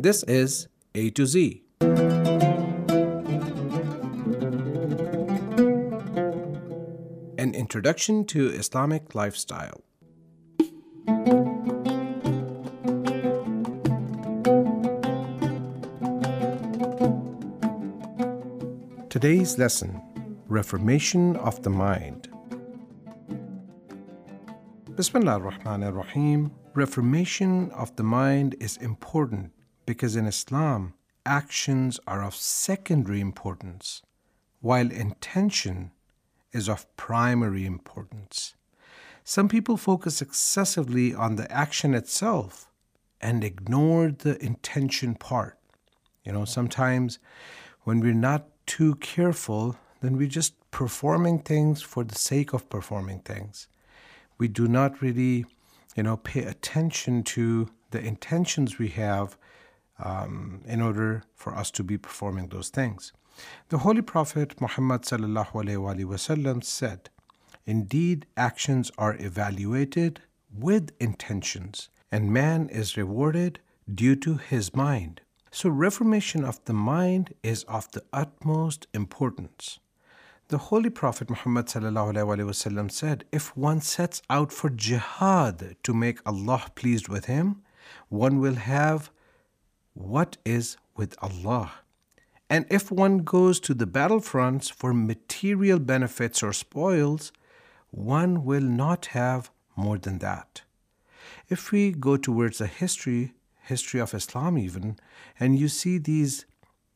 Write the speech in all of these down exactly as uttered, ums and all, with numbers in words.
This is A to Z. An introduction to Islamic lifestyle. Today's lesson, Reformation of the Mind. Bismillah ar-Rahman ar-Rahim. Reformation of the mind is important because in Islam, actions are of secondary importance, while intention is of primary importance. Some people focus excessively on the action itself and ignore the intention part. You know, sometimes when we're not too careful, then we're just performing things for the sake of performing things. We do not really, you know, pay attention to the intentions we have um, in order for us to be performing those things. The Holy Prophet Muhammad sallallahu alaihi wasallam said, "Indeed, actions are evaluated with intentions, and man is rewarded due to his mind." So reformation of the mind is of the utmost importance. The Holy Prophet Muhammad sallallahu alaihi wasallam said, if one sets out for jihad to make Allah pleased with him, one will have what is with Allah. And if one goes to the battlefronts for material benefits or spoils, one will not have more than that. If we go towards the history, history of Islam even, and you see these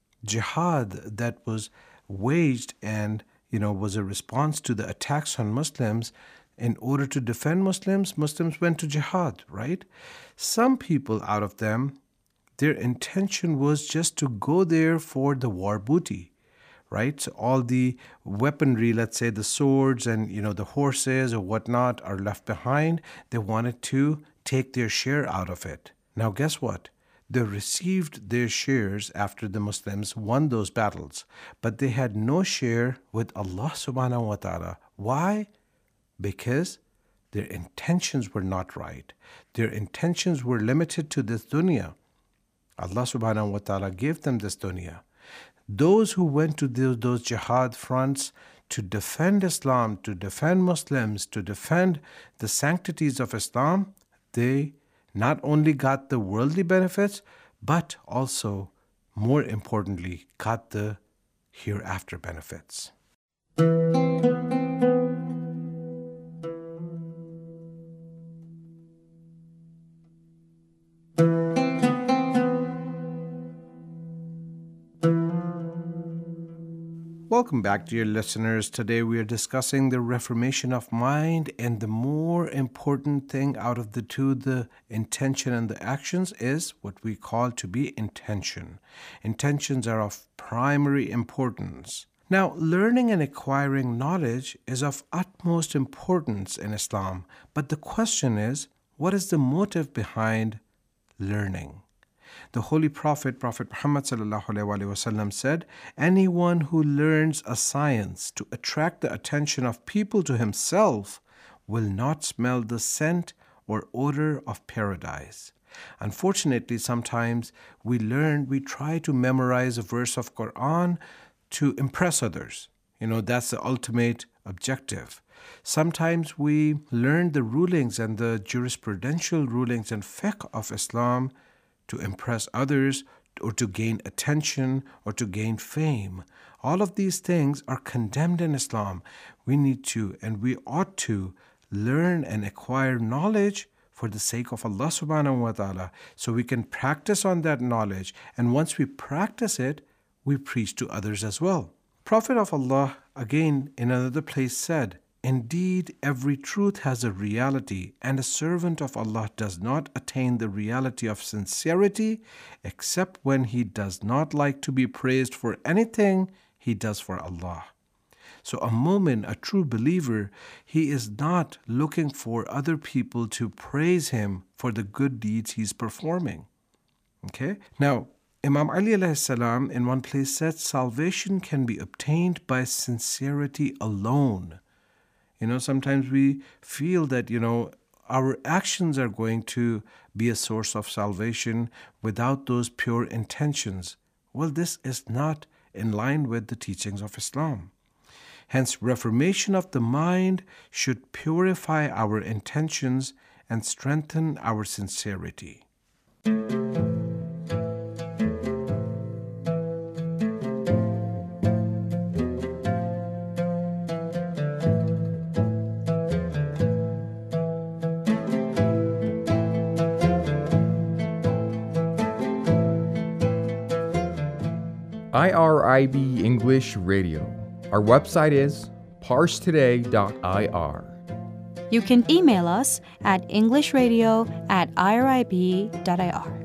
jihad that was waged and you know, was a response to the attacks on Muslims. In order to defend Muslims, Muslims went to jihad, right? Some people out of them, their intention was just to go there for the war booty, right? So all the weaponry, let's say the swords and, you know, the horses or whatnot are left behind. They wanted to take their share out of it. Now, guess what? They received their shares after the Muslims won those battles, but they had no share with Allah subhanahu wa ta'ala. Why? Because their intentions were not right. Their intentions were limited to this dunya. Allah subhanahu wa ta'ala gave them this dunya. Those who went to those, those jihad fronts to defend Islam, to defend Muslims, to defend the sanctities of Islam, they not only got the worldly benefits, but also, more importantly, got the hereafter benefits. Welcome back, dear listeners. Today we are discussing the reformation of mind, and the more important thing out of the two, the intention and the actions, is what we call to be intention. Intentions are of primary importance. Now, learning and acquiring knowledge is of utmost importance in Islam, but the question is, what is the motive behind learning? The Holy Prophet, Prophet Muhammad sallallahu alaihi wasallam said, anyone who learns a science to attract the attention of people to himself will not smell the scent or odor of paradise. Unfortunately, sometimes we learn, we try to memorize a verse of Quran to impress others. You know, that's the ultimate objective. Sometimes we learn the rulings and the jurisprudential rulings and fiqh of Islam to impress others or to gain attention or to gain fame. All of these things are condemned in Islam. We need to and we ought to learn and acquire knowledge for the sake of Allah subhanahu wa ta'ala, so we can practice on that knowledge. And once we practice it, we preach to others as well. Prophet of Allah, again in another place, said, indeed, every truth has a reality, and a servant of Allah does not attain the reality of sincerity except when he does not like to be praised for anything he does for Allah. So a mu'min, a true believer, he is not looking for other people to praise him for the good deeds he's performing. Okay? Now, Imam Ali alayhi salam in one place said, salvation can be obtained by sincerity alone. You know, sometimes we feel that, you know, our actions are going to be a source of salvation without those pure intentions. Well, this is not in line with the teachings of Islam. Hence, reformation of the mind should purify our intentions and strengthen our sincerity. I R I B English Radio. Our website is parse today dot I R. You can email us at englishradio at irib dot I R.